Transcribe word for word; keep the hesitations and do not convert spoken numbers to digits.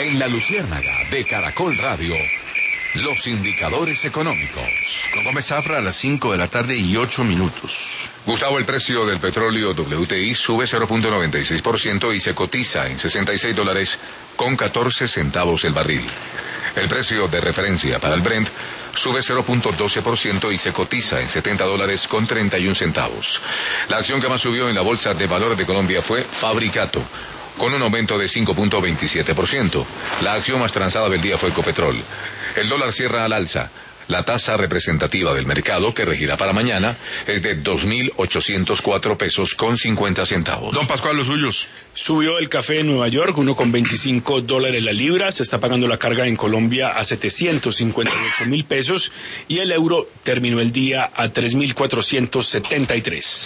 En la Luciérnaga de Caracol Radio, los indicadores económicos. Con Gómez Zafra a las cinco de la tarde y ocho minutos. Gustavo, el precio del petróleo W T I sube cero punto noventa y seis por ciento y se cotiza en sesenta y seis dólares con catorce centavos el barril. El precio de referencia para el Brent sube cero punto doce por ciento y se cotiza en setenta dólares con treinta y un centavos. La acción que más subió en la Bolsa de Valores de Colombia fue Fabricato, con un aumento de cinco punto veintisiete por ciento. La acción más transada del día fue Ecopetrol. El dólar cierra al alza. La tasa representativa del mercado, que regirá para mañana, es de dos mil ochocientos cuatro pesos con cincuenta centavos. Don Pascual, los suyos. Subió el café en Nueva York, uno con veinticinco dólares la libra. Se está pagando la carga en Colombia a setecientos cincuenta y ocho mil pesos y el euro terminó el día a tres mil cuatrocientos setenta y tres.